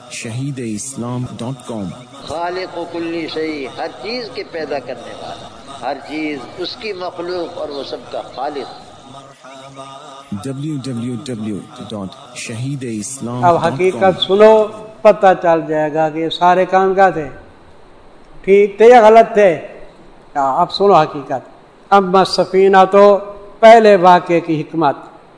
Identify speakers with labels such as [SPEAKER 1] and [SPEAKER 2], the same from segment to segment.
[SPEAKER 1] www.shahideislam.com
[SPEAKER 2] خالق و کلی شیء، ہر چیز کے پیدا کرنے والا، ہر چیز اس کی مخلوق اور وہ سب کا خالق۔
[SPEAKER 1] www.shahideislam.com
[SPEAKER 3] اب حقیقت سنو، پتہ چل جائے گا کہ یہ سارے کام کیا تھے، ٹھیک تھے یا غلط تھے۔ اب سنو حقیقت۔ اما سفینہ، تو پہلے واقعے کی حکمت،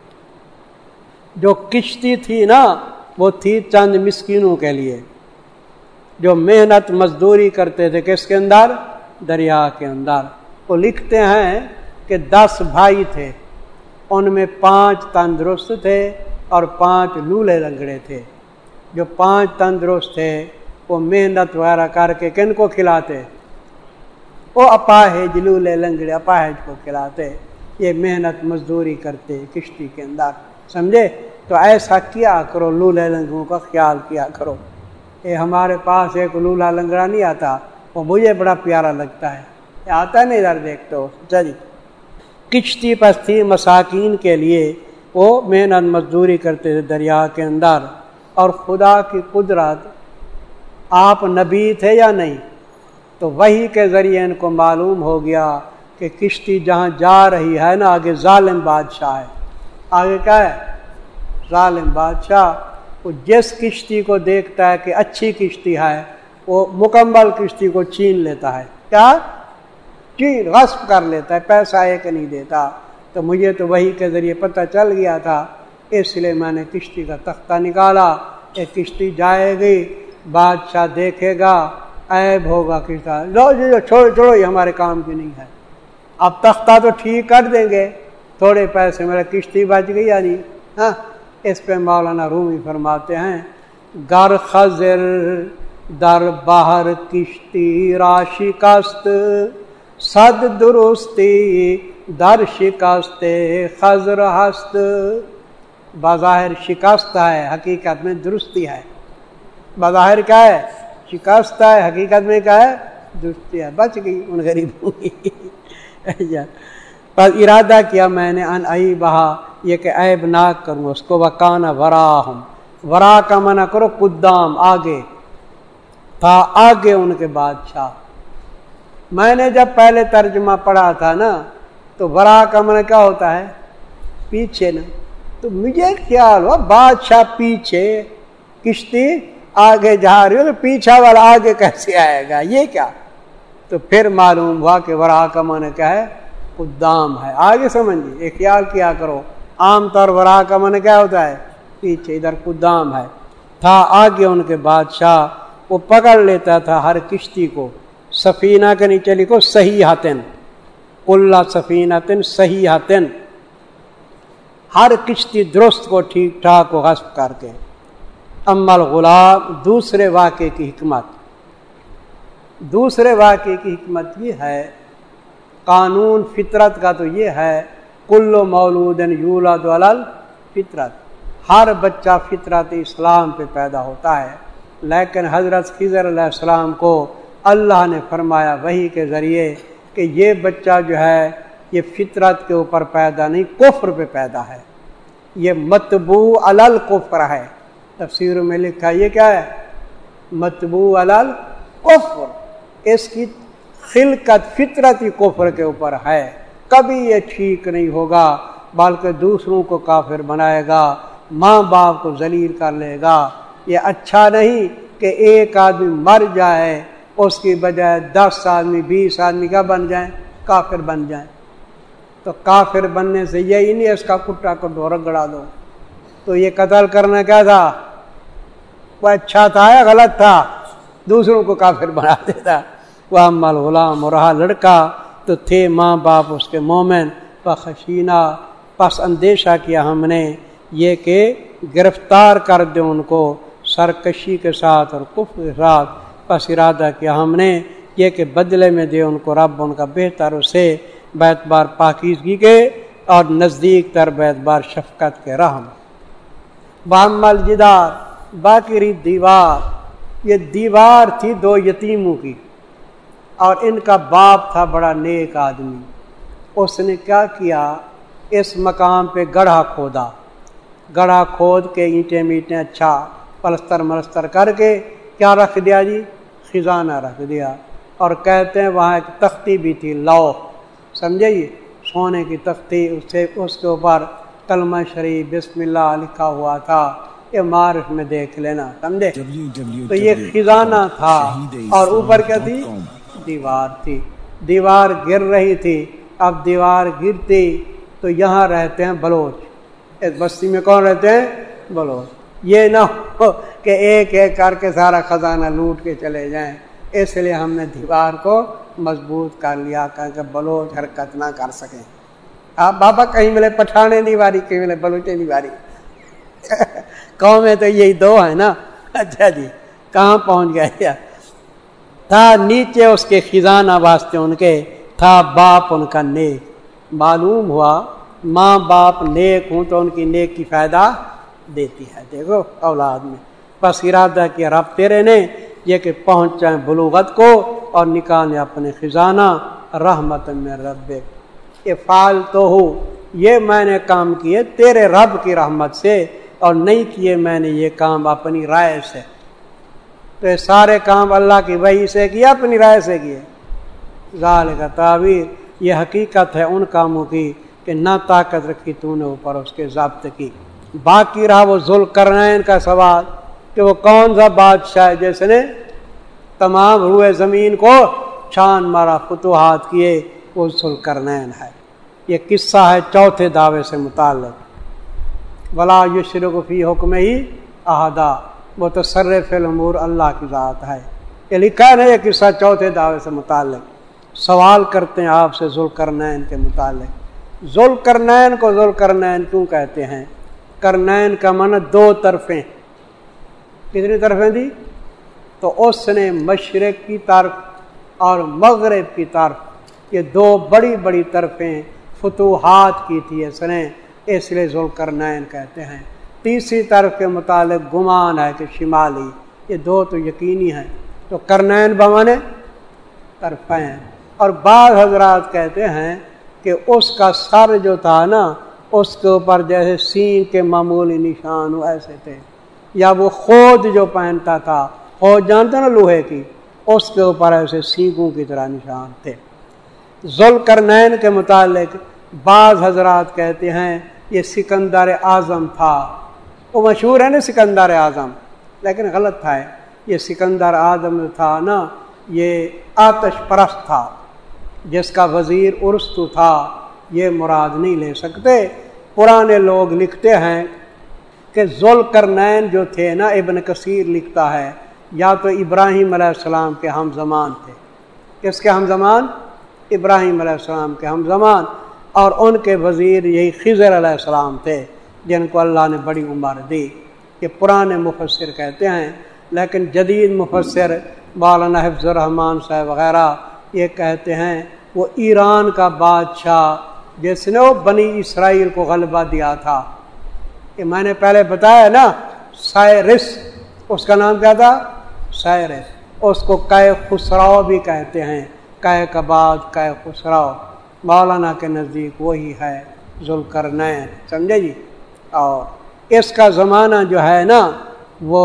[SPEAKER 3] جو کشتی تھی نا وہ تھی چند مسکینوں کے لیے جو محنت مزدوری کرتے تھے، کس کے اندر؟ دریا کے اندر۔ وہ لکھتے ہیں کہ 10 بھائی تھے، ان میں 5 تندرست تھے اور 5 لولے لنگڑے تھے۔ جو 5 تندرست تھے وہ محنت وغیرہ کر کے کن کو کھلاتے؟ وہ اپاہج، لولے لنگڑے اپاہج کو کھلاتے، یہ محنت مزدوری کرتے کشتی کے اندر، سمجھے؟ تو ایسا کیا کرو، لولے لنگڑوں کا خیال کیا کرو۔ یہ ہمارے پاس ایک لولا لنگڑا نہیں آتا، وہ مجھے بڑا پیارا لگتا ہے، یہ آتا نہیں، ادھر دیکھتے ہو چلی کشتی پس تھی مساکین کے لیے، وہ محنت مزدوری کرتے تھے دریا کے اندر۔ اور خدا کی قدرت، آپ نبی تھے یا نہیں؟ تو وحی کے ذریعے ان کو معلوم ہو گیا کہ کشتی جہاں جا رہی ہے نا، آگے ظالم بادشاہ ہے۔ آگے کیا ہے؟ ظالم بادشاہ۔ وہ جس کشتی کو دیکھتا ہے کہ اچھی کشتی ہے، وہ مکمل کشتی کو چھین لیتا ہے۔ کیا؟ چین، غصب کر لیتا ہے، پیسہ ایک نہیں دیتا۔ تو مجھے تو وحی کے ذریعے پتہ چل گیا تھا، اس لیے میں نے کشتی کا تختہ نکالا۔ ایک کشتی جائے گی، بادشاہ دیکھے گا، عیب ہوگا کشتی، لو جی چھوڑو یہ ہمارے کام کی نہیں ہے۔ اب تختہ تو ٹھیک کر دیں گے، تھوڑے پیسے میرا کشتی بچ گئی یا نہیں؟ ہاں، اس پہ مولانا رومی فرماتے ہیں، گر خضر در بحر کشتی را شکست، صد درستی در شکست خضر ہست۔ بظاہر شکست ہے، حقیقت میں درستی ہے۔ بظاہر کیا ہے؟ شکست ہے، حقیقت میں کیا ہے؟ درستی ہے، بچ گئی ان غریبوں کی۔ پر ارادہ کیا میں نے ان ای بہا، یہ کہ عیب ناک کروں اس کو، وکانا وراہم، ورا کا منع کرو قدام، آگے تھا، آگے ان کے بادشاہ۔ میں نے جب پہلے ترجمہ پڑھا تھا نا تو ورا کا منع کیا ہوتا ہے؟ پیچھے نا۔ تو مجھے خیال ہوا بادشاہ پیچھے، کشتی آگے جا رہی ہو تو پیچھا والا آگے کیسے آئے گا، یہ کیا؟ تو پھر معلوم ہوا کہ ورا کا معنی کیا ہے؟ قدام ہے، آگے سمجھیے، ایک خیال کیا کرو۔ عام طور ورا کا معنی کیا ہوتا ہے؟ پیچھے، ادھر قدام ہے۔ تھا آگے ان کے بادشاہ، وہ پکڑ لیتا تھا ہر کشتی کو، سفینہ کے نیچے لکھو صحیحتن، کل سفینتن صحیحتن، ہر کشتی درست کو ٹھیک ٹھاک کو غصب کر کے۔ اما الغلام، دوسرے واقعے کی حکمت، دوسرے واقعے کی حکمت یہ ہے، قانون فطرت کا تو یہ ہے، کل مولود یولد علی الفطرت، ہر بچہ فطرت اسلام پہ پیدا ہوتا ہے۔ لیکن حضرت خضر علیہ السلام کو اللہ نے فرمایا وحی کے ذریعے کہ یہ بچہ جو ہے یہ فطرت کے اوپر پیدا نہیں، کفر پہ پیدا ہے، یہ متبوع علی الکفر ہے۔ تفسیر میں لکھا یہ کیا ہے؟ متبوع علی الکفر، اس کی خلقت فطرتی کفر کے اوپر ہے، کبھی یہ ٹھیک نہیں ہوگا، بلکہ دوسروں کو کافر بنائے گا، ماں باپ کو ذلیل کر لے گا۔ یہ اچھا نہیں کہ ایک آدمی مر جائے، اس کی بجائے 10 آدمی 20 آدمی کا بن جائیں، کافر بن جائیں۔ تو کافر بننے سے یہی نہیں اس کا کٹا کو رگڑا دو۔ تو یہ قتل کرنا کیا تھا؟ وہ اچھا تھا یا غلط تھا؟ دوسروں کو کافر بنا دیتا۔ وہ اما الغلام، اور رہا لڑکا تو تھے ماں باپ اس کے مومن، فخشینا، پس اندیشہ کیا ہم نے یہ کہ گرفتار کر دیں ان کو سرکشی کے ساتھ اور کفر کے ساتھ، پس ارادہ کیا ہم نے یہ کہ بدلے میں دے ان کو رب ان کا بہتر اسے بیعتبار پاکیزگی کے اور نزدیک تر بیعتبار شفقت کے رحم۔ بعمل جدار، باقی رہی دیوار، یہ دیوار تھی 2 یتیموں کی، اور ان کا باپ تھا بڑا نیک آدمی۔ اس نے کیا کیا؟ اس مقام پہ گڑھا کھودا، گڑھا کھود کے اینٹیں میٹیں اچھا پلستر ملستر کر کے کیا رکھ دیا جی؟ خزانہ رکھ دیا. اور کہتے ہیں وہاں ایک تختی بھی تھی، لوح، سمجھے جی، سونے کی تختی، اس کے اوپر کلمہ شریف بسم اللہ لکھا ہوا تھا. یہ معرف میں دیکھ لینا، سمجھے. تو یہ خزانہ تھا. اور اوپر کیا تھی؟ دیوار تھی. دیوار گر رہی تھی. اب دیوار گرتی تو یہاں رہتے ہیں بلوچ. اس بستی میں کون رہتے ہیں؟ بلوچ. یہ نہ ہو کہ ایک ایک کر کے سارا خزانہ لوٹ کے چلے جائیں، اس لیے ہم نے دیوار کو مضبوط کر لیا کہ بلوچ حرکت نہ کر سکیں. آپ بابا کہیں ملے پٹھانے دیواری، کہیں ملے بلوچے دیواری. قومیں تو یہی دو ہیں نا. اچھا جی، کہاں پہنچ گئے؟ تھا نیچے اس کے خزانہ واسطے ان کے تھا باپ ان کا نیک. معلوم ہوا ماں باپ نیک ہوں تو ان کی نیک کی فائدہ دیتی ہے. دیکھو اولاد میں بس ارادہ کیا رب تیرے نے یہ کہ پہنچ جائیں بلوغت کو اور نکالیں اپنے خزانہ رحمت میں رب. یہ فعال تو ہو، یہ میں نے کام کیے تیرے رب کی رحمت سے، اور نہیں کیے میں نے یہ کام اپنی رائے سے. تو یہ سارے کام اللہ کی وحی سے کیے، اپنی رائے سے کیے. ذالک تعبیر، یہ حقیقت ہے ان کاموں کی کہ نہ طاقت رکھی تو نے اوپر اس کے ضابط کی. باقی رہا وہ ذوالقرنین کا سوال کہ وہ کون سا بادشاہ ہے جس نے تمام روئے زمین کو چھان مارا، فتوحات کیے، وہ ذوالقرنین ہے. یہ قصہ ہے چوتھے دعوے سے متعلق. ولا یشرک فی حکمہ احدا، متصرف الامور اللہ کی ذات ہے. یہ لکھا ہے نا یہ قصہ چوتھے دعوے سے متعلق. سوال کرتے ہیں آپ سے ذوالقرنین کے متعلق. ذوالقرنین کو ذوالقرنین کیوں کہتے ہیں؟ قرنین کا معنی دو طرفیں. کتنی طرفیں تھی؟ تو اس نے مشرق کی طرف اور مغرب کی طرف، یہ دو بڑی بڑی طرفیں فتوحات کی تھی اس نے، اس لیے ذوالقرنین کہتے ہیں. تیسری طرف کے متعلق گمان ہے کہ شمالی. یہ دو تو یقینی ہیں. تو قرنین بمانے طرفیں ہیں. اور بعض حضرات کہتے ہیں کہ اس کا سر جو تھا نا، اس کے اوپر جیسے سینگ کے معمولی نشان ہو ایسے تھے، یا وہ خود جو پہنتا تھا، خود جانتے نا لوہے کی، اس کے اوپر ایسے سینگوں کی طرح نشان تھے. ذوالقرنین کے متعلق بعض حضرات کہتے ہیں یہ سکندر اعظم تھا. وہ مشہور ہے نا سکندر اعظم، لیکن غلط تھا. یہ سکندر اعظم جو تھا نا، یہ آتش پرست تھا جس کا وزیر ارسطو تھا. یہ مراد نہیں لے سکتے. پرانے لوگ لکھتے ہیں کہ ذوالقرنین جو تھے نا، ابن کثیر لکھتا ہے یا تو ابراہیم علیہ السلام کے ہم زمان تھے. کس کے ہم زمان؟ ابراہیم علیہ السلام کے ہم زمان. اور ان کے وزیر یہی خضر علیہ السلام تھے جن کو اللہ نے بڑی عمر دی. یہ پرانے مفسر کہتے ہیں. لیکن جدید مفسر مولانا حفظ الرحمان صاحب وغیرہ یہ کہتے ہیں وہ ایران کا بادشاہ جس نے وہ بنی اسرائیل کو غلبہ دیا تھا. یہ میں نے پہلے بتایا نا، سائرس، اس کا نام کیا تھا؟ سائرس. اس کو قے خسرو بھی کہتے ہیں. قے کا بعد قے خسرو. مولانا کے نزدیک وہی ہے ذوالقرنین، سمجھے جی. اور اس کا زمانہ جو ہے نا وہ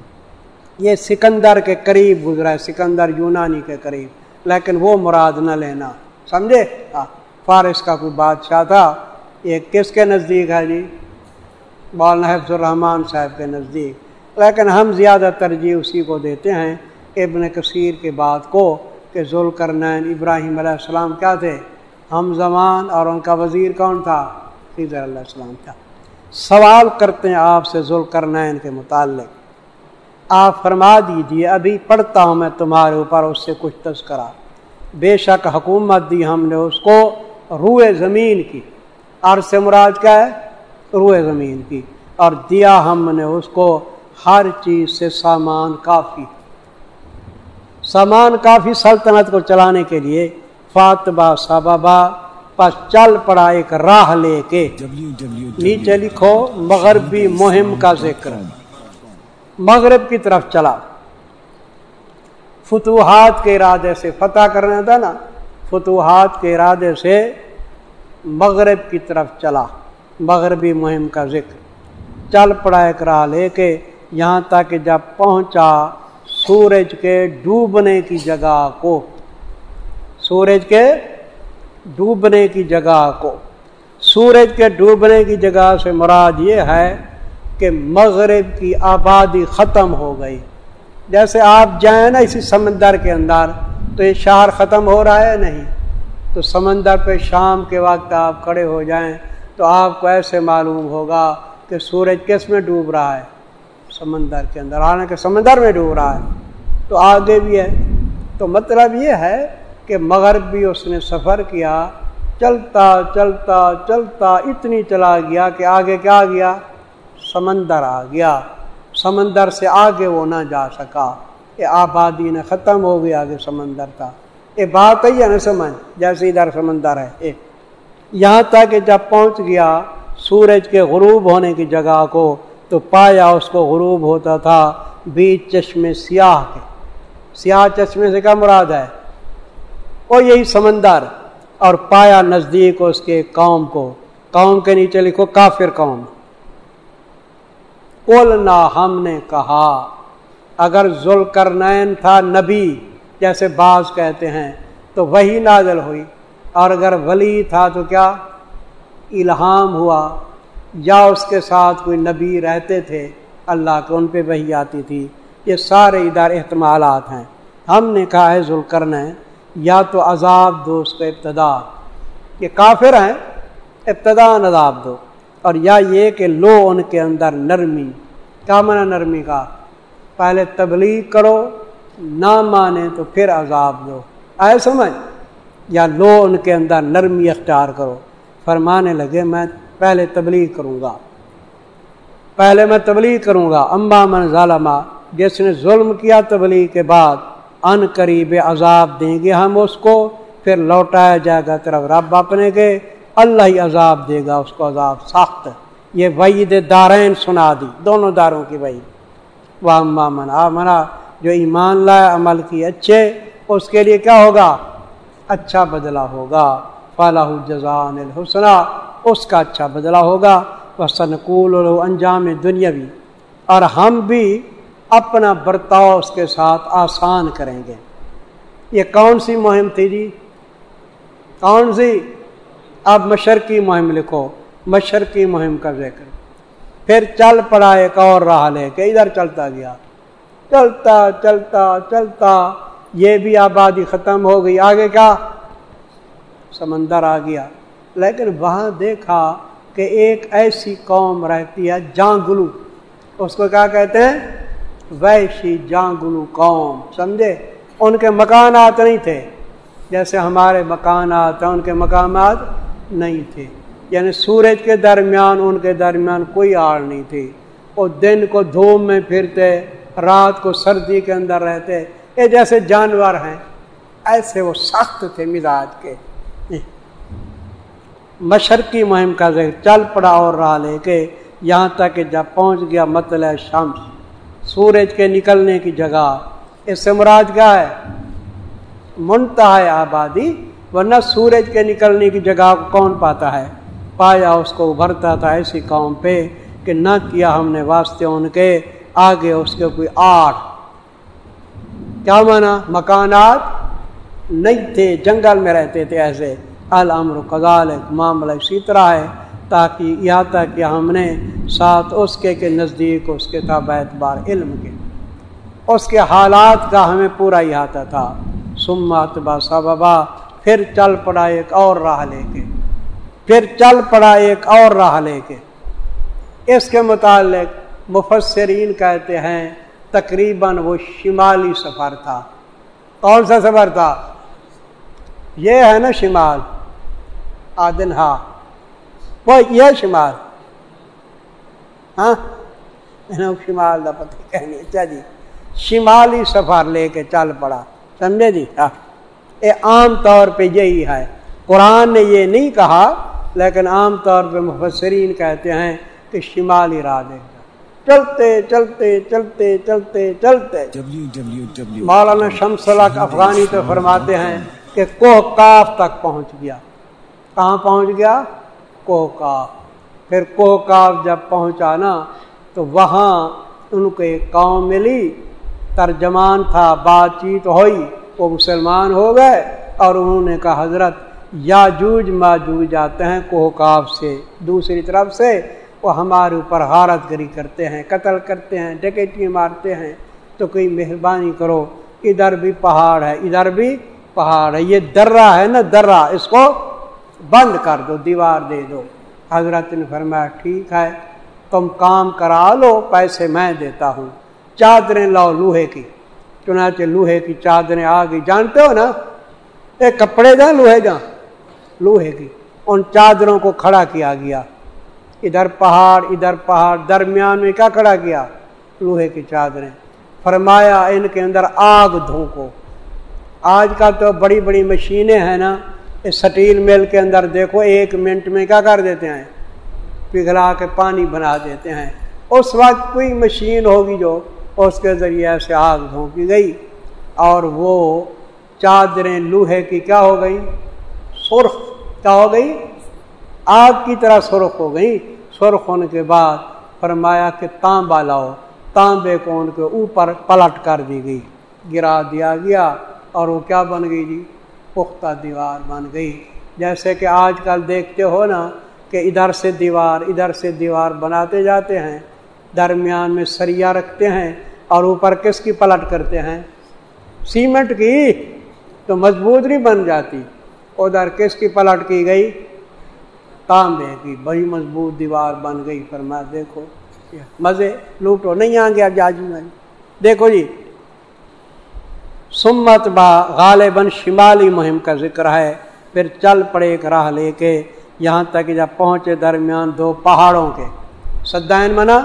[SPEAKER 3] یہ سکندر کے قریب گزرا ہے، سکندر یونانی کے قریب، لیکن وہ مراد نہ لینا، سمجھے. فارس کا کوئی بادشاہ تھا. یہ کس کے نزدیک ہے جی؟ مولانا حفظ الرحمان صاحب کے نزدیک. لیکن ہم زیادہ ترجیح اسی کو دیتے ہیں ابن کثیر کے بات کو کہ ذوالقرنین ابراہیم علیہ السلام کیا تھے؟ ہم زمان. اور ان کا وزیر کون تھا؟ خضر علیہ السلام تھا. سوال کرتے ہیں آپ سے ذوالقرنین کے متعلق. آپ فرما دیجئے ابھی پڑھتا ہوں میں تمہارے اوپر اس سے کچھ تذکرہ. بے شک حکومت دی ہم نے اس کو روئے زمین کی. عرض سے مراد کیا ہے؟ روئے زمین کی. اور دیا ہم نے اس کو ہر چیز سے سامان کافی. سامان کافی سلطنت کو چلانے کے لیے. فاتبہ سببا، پس چل پڑا ایک راہ لے کے. نیچے لکھو مغربی مہم کا ذکر. مغرب کی طرف چلا. فتوحات کے ارادے سے فتح کرنا تھا نا، فتوحات کے ارادے سے مغرب کی طرف چلا. مغربی مہم کا ذکر. چل پڑا ایک راہ لے کے یہاں تک کہ جب پہنچا سورج کے ڈوبنے کی جگہ کو، سورج کے ڈوبنے کی جگہ کو۔ سورج کے ڈوبنے کی جگہ سے مراد یہ ہے کہ مغرب کی آبادی ختم ہو گئی۔ جیسے آپ جائیں نا اسی سمندر کے اندر تو یہ شہر ختم ہو رہا ہے نہیں، تو سمندر پہ شام کے وقت آپ کھڑے ہو جائیں تو آپ کو ایسے معلوم ہوگا کہ سورج کس میں ڈوب رہا ہے، سمندر کے اندر، حالانکہ سمندر میں ڈوب رہا ہے، تو آگے بھی ہے۔ تو مطلب یہ ہے کہ مغرب بھی اس نے سفر کیا، چلتا چلتا چلتا اتنی چلا گیا کہ آگے کیا گیا، سمندر آ گیا، سمندر سے آگے وہ نہ جا سکا، یہ آبادی نے ختم ہو گیا، آگے سمندر تھا۔ یہ بات ہی ہے نا سمجھ، جیسے ادھر سمندر ہے۔ یہاں تک کہ جب پہنچ گیا سورج کے غروب ہونے کی جگہ کو تو پایا اس کو غروب ہوتا تھا بیچ چشمے سیاہ کے۔ سیاہ چشمے سے کیا مراد ہے؟ وہ یہی سمندر، اور پایا نزدیک اس کے قوم کو، قوم کے نیچے لکھو کافر قوم۔ قلنا ہم نے کہا، اگر ذوالقرنین تھا نبی جیسے بعض کہتے ہیں تو وہی نازل ہوئی، اور اگر ولی تھا تو کیا الہام ہوا، یا اس کے ساتھ کوئی نبی رہتے تھے اللہ کے، ان پہ وحی آتی تھی۔ یہ سارے ادھر احتمالات ہیں۔ ہم نے کہا ہے ذوالقرنین یا تو عذاب دو اس کو ابتدا، یہ کافر ہیں، ابتدا عذاب دو، اور یا یہ کہ لو ان کے اندر نرمی۔ کیا معنی نرمی کا؟ پہلے تبلیغ کرو، نہ مانے تو پھر عذاب دو، آئے سمجھ؟ یا لو ان کے اندر نرمی اختیار کرو۔ فرمانے لگے میں پہلے تبلیغ کروں گا، پہلے میں تبلیغ کروں گا۔ اما من ظلم، جس نے ظلم کیا تبلیغ کے بعد، ان قریب عذاب دیں گے ہم اس کو، پھر لوٹایا جائے گا طرف رب اپنے کے، اللہ ہی عذاب دے گا اس کو، عذاب سخت۔ یہ وعید دارین سنا دی، دونوں داروں کی وعید۔ واما من آمن، جو ایمان لائے عمل کی اچھے، اس کے لیے کیا ہوگا؟ اچھا بدلہ ہوگا۔ فلاح جزاء الحسنى، اس کا اچھا بدلہ ہوگا۔ وسنقول له انجام دنیاوی، اور ہم بھی اپنا برتاؤ اس کے ساتھ آسان کریں گے۔ یہ کون سی مہم تھی جی؟ کون سی؟ اب مشرقی مہم لکھو، مشرقی مہم کا ذکر۔ پھر چل پڑا ایک اور راہ لے کے، ادھر چلتا گیا، چلتا چلتا چلتا، یہ بھی آبادی ختم ہو گئی، آگے کیا؟ سمندر آ گیا۔ لیکن وہاں دیکھا کہ ایک ایسی قوم رہتی ہے جانگلو، اس کو کیا کہتے ہیں؟ وحشی جانگلو قوم، سمجھے؟ ان کے مکانات نہیں تھے جیسے ہمارے مکانات ہیں، ان کے مقامات نہیں تھے، یعنی سورج کے درمیان ان کے درمیان کوئی آڑ نہیں تھی۔ وہ دن کو دھوپ میں پھرتے، رات کو سردی کے اندر رہتے، یہ جیسے جانور ہیں ایسے وہ سخت تھے مزاج کے۔ مشرقی مہم کا ذکر، چل پڑا اور راہ لے کے، یہاں تک کہ جب پہنچ گیا مطلع شمس، سورج کے نکلنے کی جگہ۔ اس سے مراد کیا ہے؟ منتہا آبادی، ورنہ سورج کے نکلنے کی جگہ کو کون پاتا ہے؟ پایا اس کو ابھرتا تھا ایسی قوم پہ کہ نہ کیا ہم نے واسطے ان کے آگے اس کے کوئی آڑ۔ کیا معنی؟ مکانات نہیں تھے، جنگل میں رہتے تھے ایسے۔ الامر کذالک، معاملہ اسی طرح ہے، تاکہ یہاں تک کہ ہم نے ساتھ اس کے نزدیک اس کے تھا اعتبار علم کے، اس کے حالات کا ہمیں پورا احاطہ تھا۔ ثم اتبع سببا، پھر چل پڑا ایک اور راہ لے کے، پھر چل پڑا ایک اور راہ لے کے۔ اس کے متعلق مفسرین کہتے ہیں تقریباً وہ شمالی سفر تھا۔ کون سا سفر تھا؟ یہ ہے نا شمال، آدن، ہاں وہ یہ شمال، ہاں شمال کا پتہ کہنے، اچھا جی، شمالی سفر لے کے چل پڑا، سمجھے جی؟ ہاں، یہ عام طور پہ یہی ہے، قرآن نے یہ نہیں کہا، لیکن عام طور پہ مفسرین کہتے ہیں کہ شمالی راہ دے گا۔ چلتے چلتے چلتے چلتے چلتے مولانا شمس الحق افغانی تو فرماتے ہیں کہ کوہ کاف تک پہنچ گیا۔ کہاں پہنچ گیا؟ کوہ کاف۔ پھر کوہ کاف جب پہنچا نا تو وہاں उनको एक कौम मिली, तर्जमान था, बातचीत हुई, वो मुसलमान हो गए और उन्होंने कहा हजरत याजूज माजूज आते हैं कोहकाब से, दूसरी तरफ से वो हमारे ऊपर गारत गरी करते हैं, कत्ल करते हैं, डकैती मारते हैं, तो कोई मेहरबानी करो, इधर भी पहाड़ है, इधर भी पहाड़ है, ये दर्रा है ना दर्रा, इसको बंद कर दो, दीवार दे दो। हजरत ने फरमाया ठीक है, तुम काम करा लो, पैसे मैं देता हूँ, चादरें लाओ लोहे की। चुनाचे लोहे की चादरें आ गई, जानते हो ना ये कपड़े जा लोहे जा, लोहे की। उन चादरों को खड़ा किया गया, इधर पहाड़, दरमियान में क्या खड़ा किया, लोहे की चादरें। फरमाया इनके अंदर आग धोको। आज का तो बड़ी बड़ी मशीनें हैं ना, इस स्टील मिल के अंदर देखो 1 मिनट में क्या कर देते हैं, पिघला के पानी बना देते हैं। उस वक्त कोई मशीन होगी जो उसके जरिए ऐसे आग धोकी गई और वो चादरें लोहे की क्या हो गई, सुर्ख क्या हो गई, आग की तरह सुर्ख हो गई। सुर्ख होने के बाद फरमाया कि तांबा लाओ, तांबे को उनके ऊपर पलट कर दी गई, गिरा दिया गया और वो क्या बन गई जी, पुख्ता दीवार बन गई। जैसे कि आजकल देखते हो ना कि इधर से दीवार बनाते जाते हैं, दरमियान में सरिया रखते हैं और ऊपर किसकी पलट करते हैं, सीमेंट की, तो मजबूत नहीं बन जाती। उधर किसकी पलट की गई, तांबे की, बड़ी मजबूत दीवार बन गई। फरमाया देखो मजे लूटो, नहीं आ गया जाजू में। देखो जी, सुम्मत बा गालिबन शिमाली मुहिम का जिक्र है। फिर चल पड़े एक राह लेके, यहाँ तक जब पहुंचे दरमियान 2 पहाड़ों के, सद्दाइन मना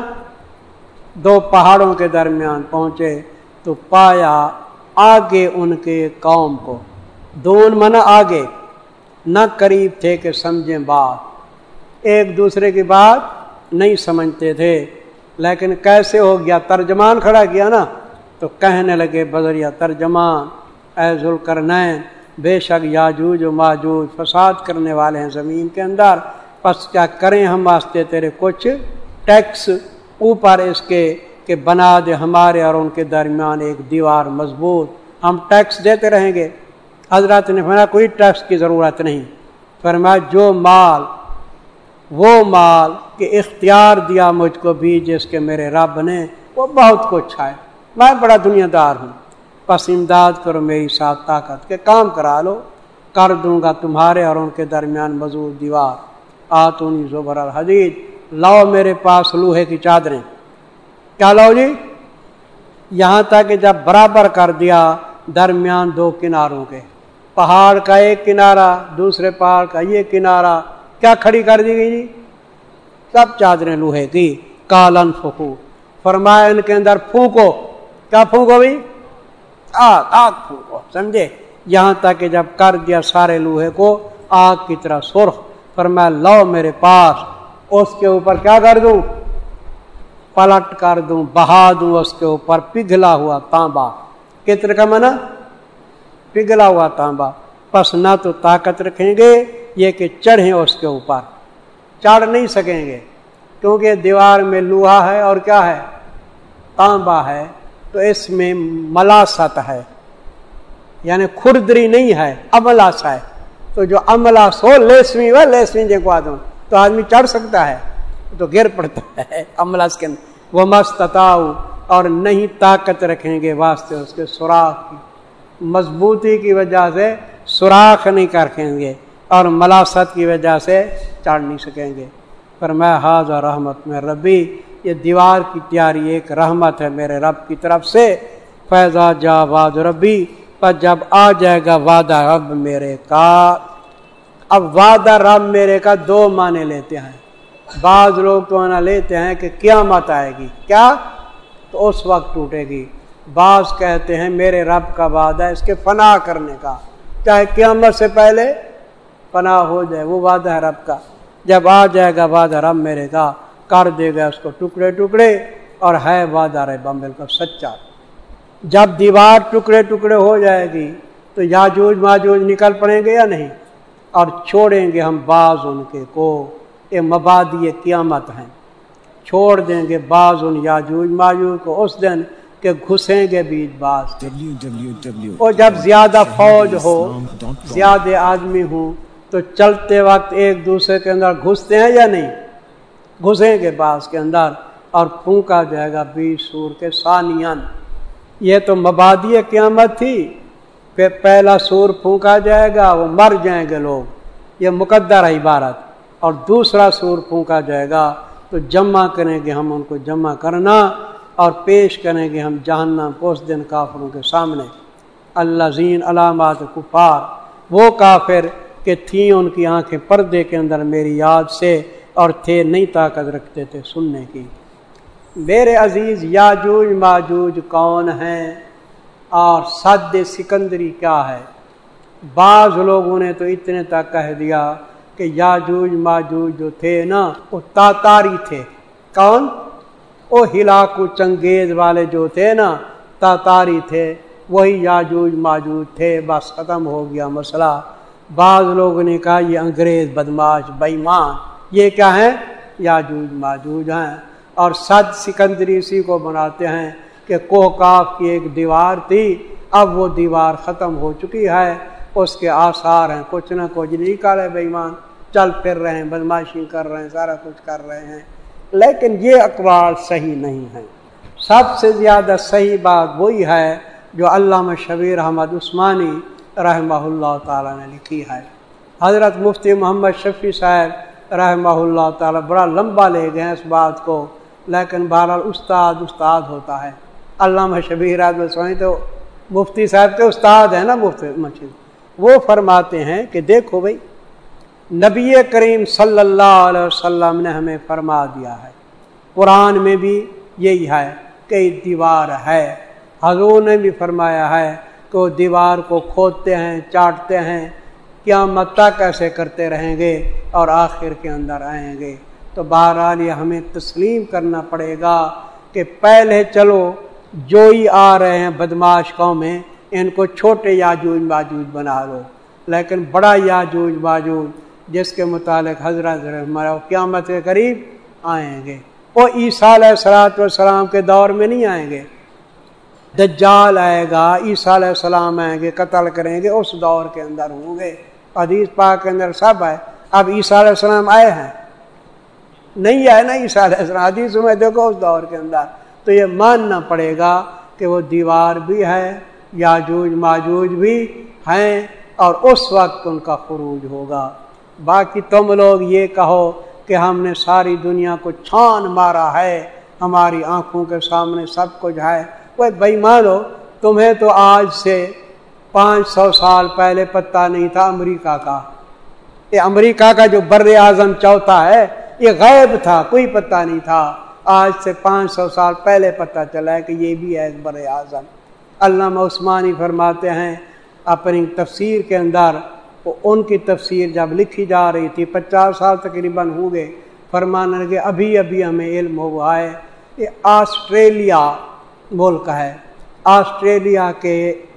[SPEAKER 3] 2 पहाड़ों के दरमियान पहुंचे तो पाया आगे उनके कौम को, दोन मना आगे, न करीब थे कि समझे बात, एक दूसरे की बात नहीं समझते थे। लेकिन कैसे हो गया, तर्जमान खड़ा किया ना, तो कहने लगे बजरिया तर्जमान, ऐ ज़ुल्करनैन, बेशक याजूज और माजूज फसाद करने वाले हैं ज़मीन के अंदर, बस क्या करें हम वास्ते तेरे कुछ टैक्स ऊपर इसके कि बना दे हमारे और उनके दरमियान एक दीवार मजबूत, हम टैक्स देते रहेंगे। हजरत ने फरमाया कोई टैक्स की ज़रूरत नहीं। फरमाया जो माल, वो माल के इख्तियार दिया मुझको भी जिसके मेरे रब ने, वो बहुत कुछ है, मैं बड़ा दुनियादार हूँ, बस इमदाद करो मेरी साथ ताकत के, काम करा लो, कर दूंगा तुम्हारे और उनके दरमियान मजबूत दीवार। आतूनी ज़ुबर अल हदीद, लाओ मेरे पास लोहे की चादरें। क्या लाओ जी, यहाँ तक कि जब बराबर कर दिया दरमियान 2 किनारों के, पहाड़ का एक किनारा, दूसरे पहाड़ का ये किनारा, क्या खड़ी कर दी गई जी, सब चादरें लोहे की। कालन फूकू, फरमाया इनके अंदर फूको, क्या फूको भाई, आग फूको, समझे। यहाँ तक कि जब कर दिया सारे लोहे को आग की तरह सुर्ख, फरमाया लाओ मेरे पास, उसके ऊपर क्या कर दूं, पलट कर दूं, बहा दूं उसके ऊपर पिघला हुआ तांबा। कितने का मना, पिघला हुआ तांबा। बस ना तो ताकत रखेंगे ये कि चढ़े उसके ऊपर, चढ़ नहीं सकेंगे, क्योंकि दीवार में लोहा है और क्या है, तांबा है, तो इसमें मलासत है, यानी खुरदरी नहीं है, अमलास है। तो जो अमलास हो, लेसवी व लेसवी देखवा दो तो आदमी चढ़ सकता है, तो गिर पड़ता है अमलास के अंदर। वो मस्तताऊ, और नहीं ताकत रखेंगे वास्ते उसके सुराख की, मजबूती की वजह से सुराख नहीं रखेंगे और मलासत की वजह से चढ़ नहीं सकेंगे। पर मैं हाज़ा रहमत में रबी, ये दीवार की तैयारी एक रहमत है मेरे रब की तरफ से। फैज़ा जा वाद रबी, पर जब आ जाएगा वादा रब मेरे का। अब वादा रब मेरे का 2 माने लेते हैं, बाज लोग तो ना लेते हैं कि क़यामत आएगी, क्या तो उस वक्त टूटेगी। बाज कहते हैं मेरे रब का वादा है इसके फना करने का, चाहे क़यामत से पहले फना हो जाए, वो वादा है रब का। जब आ जाएगा वादा रब मेरे का, कर देगा उसको टुकड़े टुकड़े, और है वादा रब बिल्कुल सच्चा। जब दीवार टुकड़े टुकड़े हो जाएगी तो याजूज माजूज निकल पड़ेंगे या नहीं, और छोड़ेंगे हम बाज उनके को। ये मबादी क़यामत हैं। چھوڑ دیں گے بعض ان یاجوج ماجوج کو اس دن کہ گھسیں گے بیچ بعض. اور جب زیادہ فوج ہو زیادہ آدمی ہوں تو چلتے وقت ایک دوسرے کے اندر گھستے ہیں یا نہیں؟ گھسیں گے بعض کے اندر اور پھونکا جائے گا بیچ سور کے ثانیاً. یہ تو مبادی قیامت تھی. پھر پہلا سور پھونکا جائے گا وہ مر جائیں گے لوگ، یہ مقدر ہے عبارت. اور دوسرا سور پھونکا جائے گا تو جمع کریں گے ہم ان کو جمع کرنا اور پیش کریں گے ہم جہنم کو اس دن کافروں کے سامنے. الذین علامات کفار، وہ کافر کہ تھیں ان کی آنکھیں پردے کے اندر میری یاد سے اور تھے نہیں طاقت رکھتے تھے سننے کی. میرے عزیز یاجوج ماجوج کون ہیں اور سد سکندری کیا ہے؟ بعض لوگوں نے تو اتنے تک کہہ دیا کہ یاجوج ماجوج جو تھے نا وہ تاتاری تھے. کون؟ وہ ہلاکو چنگیز والے جو تھے نا تاتاری تھے، وہی یاجوج ماجوج تھے. بس ختم ہو گیا مسئلہ. بعض لوگوں نے کہا یہ انگریز بدماش بے ایمان، یہ کیا ہیں؟ یاجوج ماجوج ہیں. اور سد سکندری اسی کو بناتے ہیں کہ کوہکاف کی ایک دیوار تھی، اب وہ دیوار ختم ہو چکی ہے، اس کے آثار ہیں، کچھ نہ کچھ نکالے بے ایمان، چل پھر رہے ہیں، بدماشی کر رہے ہیں، سارا کچھ کر رہے ہیں. لیکن یہ اقوال صحیح نہیں ہیں. سب سے زیادہ صحیح بات وہی ہے جو علامہ شبیر احمد عثمانی رحمہ اللہ تعالیٰ نے لکھی ہے. حضرت مفتی محمد شفیع صاحب رحمہ اللہ تعالیٰ بڑا لمبا لے گئے اس بات کو، لیکن بہرحال استاد ہوتا ہے. علامہ شبیر احمد عثمانی تو مفتی صاحب کے استاد ہیں نا، مفتی مشہور. وہ فرماتے ہیں کہ دیکھو بھائی، نبی کریم صلی اللہ علیہ وسلم نے ہمیں فرما دیا ہے، قرآن میں بھی یہی ہے کہ دیوار ہے. حضور نے بھی فرمایا ہے کہ وہ دیوار کو کھودتے ہیں، چاٹتے ہیں، قیامت تک ایسے کرتے رہیں گے اور آخر کے اندر آئیں گے. تو بہرحال یہ ہمیں تسلیم کرنا پڑے گا کہ پہلے چلو جو ہی آ رہے ہیں بدماش قومیں، ان کو چھوٹے یاجوج ماجوج بنا لو، لیکن بڑا یاجوج ماجوج جس کے متعلق حضرت ہمارا قیامت کے قریب آئیں گے، وہ عیسیٰ علیہ السلام کے دور میں نہیں آئیں گے. دجال آئے گا، عیسیٰ علیہ السلام آئیں گے، قتل کریں گے، اس دور کے اندر ہوں گے. حدیث پاک کے اندر سب ہے. اب عیسیٰ علیہ السلام آئے ہیں؟ نہیں آئے نا عیسیٰ علیہ السلام. حدیث میں دیکھو اس دور کے اندر. تو یہ ماننا پڑے گا کہ وہ دیوار بھی ہے، یاجوج ماجوج بھی ہیں، اور اس وقت ان کا خروج ہوگا. باقی تم لوگ یہ کہو کہ ہم نے ساری دنیا کو چھان مارا ہے، ہماری آنکھوں کے سامنے سب کچھ ہے. وہ بے ایمان ہو، تمہیں تو آج سے 500 سال پہلے پتہ نہیں تھا امریکہ کا. یہ امریکہ کا جو بر اعظم چوتھا ہے یہ غیب تھا، کوئی پتہ نہیں تھا. آج سے 500 سال پہلے پتہ چلا ہے کہ یہ بھی ہے ایک بر اعظم. علامہ عثمانی فرماتے ہیں اپنی تفسیر کے اندر، ان کی تفسیر جب لکھی جا رہی تھی 50 سال تقریباً ہو گئے، فرمانے لگے ابھی ہمیں علم ہوا ہے. یہ آسٹریلیا ملک ہے، آسٹریلیا کے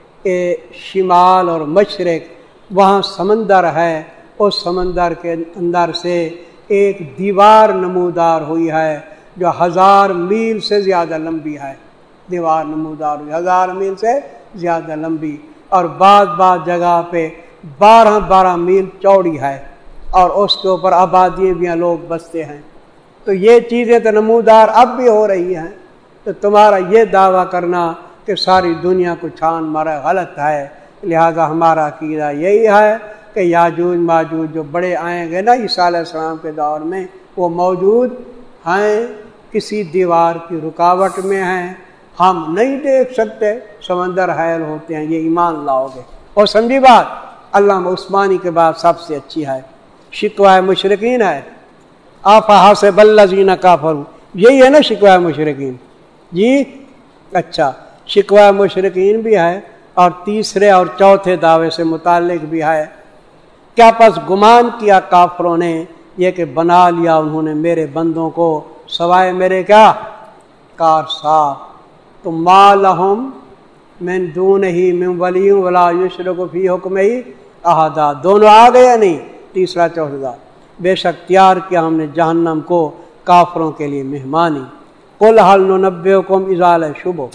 [SPEAKER 3] شمال اور مشرق وہاں سمندر ہے. اس سمندر کے اندر سے ایک دیوار نمودار ہوئی ہے جو 1000 میل سے زیادہ لمبی ہے. دیوار نمودار ہوئی 1000 میل سے زیادہ لمبی، اور بعض جگہ پہ 12 میل چوڑی ہے، اور اس کے اوپر آبادیاں بھی ہیں، لوگ بستے ہیں. تو یہ چیزیں تو نمودار اب بھی ہو رہی ہیں. تو تمہارا یہ دعویٰ کرنا کہ ساری دنیا کو چھان مارا غلط ہے. لہذا ہمارا عقیدہ یہی ہے کہ یاجوج ماجوج جو بڑے آئیں گے نا عیسیٰ علیہ السلام کے دور میں، وہ موجود ہیں، کسی دیوار کی رکاوٹ میں ہیں، ہم نہیں دیکھ سکتے، سمندر حائل ہوتے ہیں. یہ ایمان لاؤ گے. اور سمجھی بات، علامہ عثمانی کے بعد سب سے اچھی ہے شکوہ مشرکین ہے. افحسب الذین کفروا، یہی ہے نا شکوہ مشرکین. جی اچھا، شکوہ مشرکین بھی ہے اور تیسرے اور چوتھے دعوے سے متعلق بھی ہے. کیا پس گمان کیا کافروں نے یہ کہ بنا لیا انہوں نے میرے بندوں کو سوائے میرے کیا کارساز. تو ما لہم من دونہ من ولی ولا یشرک فی حکمہ احدا. دونوں آ گئے یا نہیں؟ تیسرا چوتھا. بے شک تیار کیا ہم نے جہنم کو काफरों के लिए मेहमानी। कुल हल नुनब्बिउकुम इज़ा ला शुबह,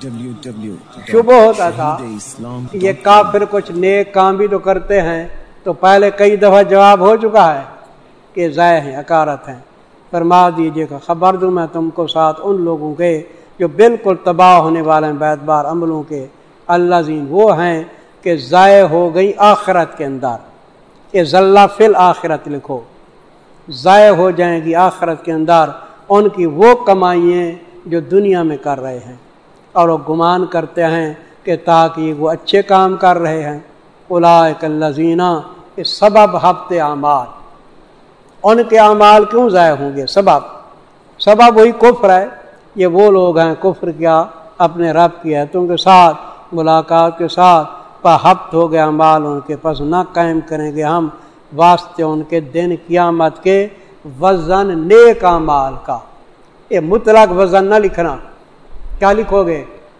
[SPEAKER 3] शुबह होता था ये काफिर कुछ नेक काम भी तो करते हैं, तो पहले कई दफा जवाब हो चुका है कि ज़ाय हैं, अकारत हैं। फरमा दीजिएगा खबर दूं मैं तुमको साथ उन लोगों के जो बिल्कुल तबाह होने वाले हैं बैतबार अमलों के। अल्लाज़ीन वो हैं कि ज़ाय हो गई आखिरत के अंदर, ये ज़ल्ला फिल आखिरत लिखो, ज़ाय हो जाएंगी आखिरत के अंदर उनकी वो कमाइयाँ जो दुनिया में कर रहे हैं, और वो गुमान करते हैं कि ताकि वो अच्छे काम कर रहे हैं। उलाइकल्लज़ीना, इस सबब हफ्ते आमाल, उनके अमाल क्यों ज़ाय होंगे? सबब वही कुफ्र है। ये वो लोग हैं कुफ्र किया अपने रब की आयतों के साथ, मुलाकात के साथ, पर हफ्त हो गया अमाल उनके पास, ना कायम करेंगे हम वास्ते उनके दिन क़यामत के वज़न नेक अमाल का। ये मुतलक वज़न ना लिखना, क्या लिखोगे?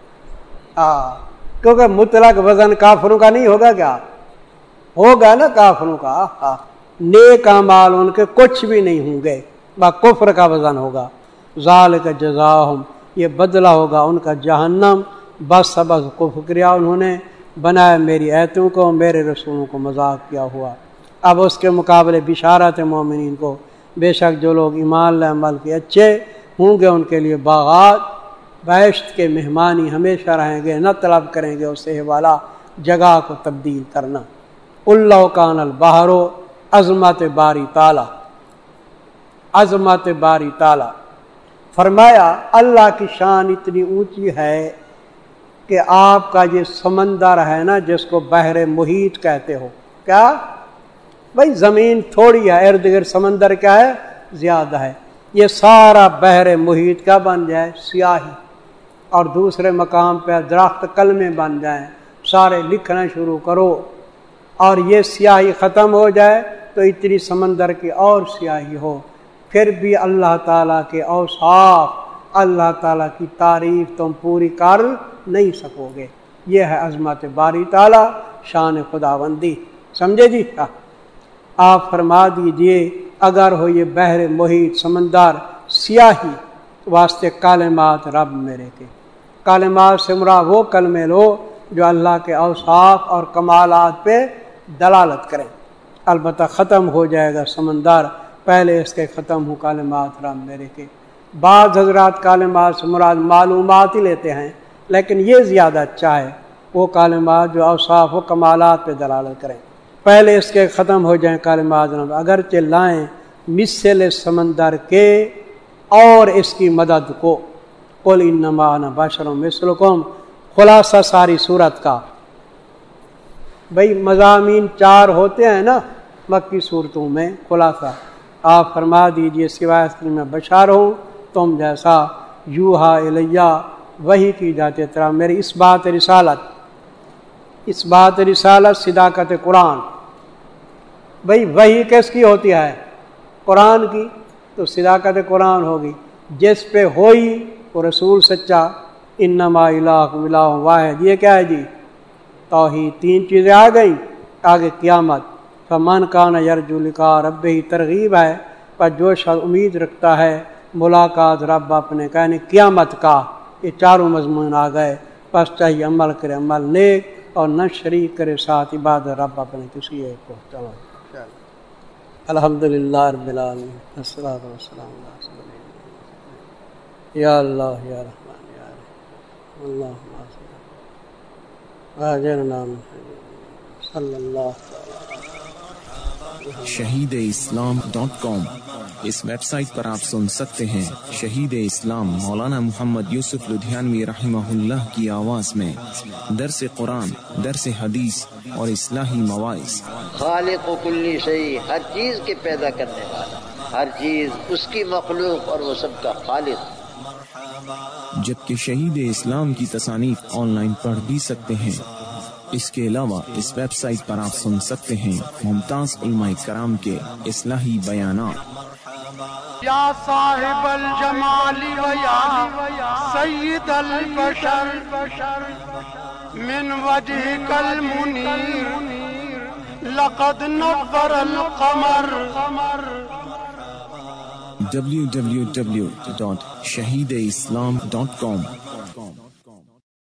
[SPEAKER 3] क्योंकि मुतलक वज़न काफिरों का नहीं होगा, क्या होगा ना काफिरों का। नेक अमाल उनके कुछ भी नहीं होंगे, बा कुफ्र का वज़न होगा। ज़ालिका जज़ाहुम, ये बदला होगा उनका जहन्नम, बस सबस कुफ्र किया उन्होंने, बनाया मेरी आयतों को, मेरे रसूलों को मजाक किया हुआ। अब उसके मुकाबले बिशारत है मोमिनीन को, बेशक जो लोग ईमान लाए अमल के अच्छे होंगे उनके लिए बागात बहश्त के मेहमानी हमेशा रहेंगे, न तलब करेंगे उससे वाला जगह को तब्दील करना। उल्लाह कानल बहरो अज़मत बारी ताला, अज़मत बारी ताला फरमाया अल्लाह की शान इतनी ऊंची है कि आपका ये समंदर है ना, जिसको बहरे मुहीत कहते हो, क्या भाई ज़मीन थोड़ी है, इर्द गिर्द समंदर क्या है, ज़्यादा है। ये सारा बहरे मुहीत का बन जाए स्याही, और दूसरे मकाम पर दरख्त कलमे बन जाए, सारे लिखना शुरू करो, और ये स्याही ख़त्म हो जाए तो इतनी समंदर की और स्याही हो, फिर भी अल्लाह ताला के औसाफ, अल्लाह ताला की तारीफ तुम पूरी कर नहीं सकोगे। ये है अज़मत बारी ताला, शान खुदाबंदी। समझे जी? आप फरमा दीजिए अगर हो ये बहर मुहीत समंदर स्याही, वास्ते कालिमात रब मेरे के, कालिमात से मुराद वो कलमे लो जो अल्लाह के औसाफ और कमालात पे दलालत करें। अलबत्ता ख़त्म हो जाएगा समंदर, पहले इसके ख़त्म हो कालिमात रब मेरे के। बाद हजरात कालिमात से मुराद मालूमात ही लेते हैं, लेकिन ये ज़्यादा अच्छा है वो कालिमात जो औसाफ व कमालात पे दलालत करें, पहले इसके ख़त्म हो जाएं कालिमात रब। अगर चिल्लाएँ मिसल समंदर के और इसकी मदद को, कुल इन्नमा अना बशरुम मिस्लुकुम, खुलासा सारी सूरत का। भाई मज़ामीन 4 होते हैं ना मक्की सूरतों में, खुलासा आप फरमा दीजिए सिवाय इसके मैं बशार हूँ तुम जैसा, यूहा इलैया वही की जाती तरह मेरी इस बात रिसालत, इस बात रिसालत सिदाकत कुरान। भाई वही किसकी होती है? कुरान की, तो सिदाकत कुरान होगी जिस पे होई वो रसूल सच्चा। इन्नमा इलाहुकुम इलाहुन वाहिद, ये क्या है जी? तौहीद। 3 चीज़ें आ गई, आगे क़यामत। फमन कान यरजू लिक़ा रब्बिही, तरगीब है पर जो शख्स उम्मीद रखता है मुलाकात रब अपने का, यानी क़यामत का। ये चारों मज़मून आ गए। बस चाहिए अमल करे, अमल नेक, और न शरीक करे साथ इबादत रब अपने किसी एक को। चलो अल्हम्दुलिल्लाह रब्बिल आलमीन, अस्सलातु वस्सलामु अला रसूलिल्लाह। या अल्लाह या रहमान या रहीम, अल्लाहुम्मा अजरना सल्लल्लाहु
[SPEAKER 1] shahideislam.com। इस वेबसाइट पर आप सुन सकते हैं शहीद इस्लाम मौलाना मोहम्मद यूसुफ लुधियानवी रहमहुल्लाह की आवाज़ में दर्स कुरान, दर्स हदीस और इस्लाही मवाइज़।
[SPEAKER 2] खालिक़ कुल्ली शै, हर चीज़ के पैदा करने वाला, हर चीज़ उसकी मखलूक और वो सबका खालिक़।
[SPEAKER 1] जबकि शहीद इस्लाम की तसानीफ ऑनलाइन पढ़ भी सकते हैं। इसके अलावा इस वेबसाइट पर आप सुन सकते हैं मुमताज उलमाए कराम के इस्लाही बयानात।
[SPEAKER 4] या साहिबल जमाली व या सय्यदल बशर मिन वजहिकल मुनीर लक़द नव्वरल क़मर।
[SPEAKER 1] www.shahideislam.com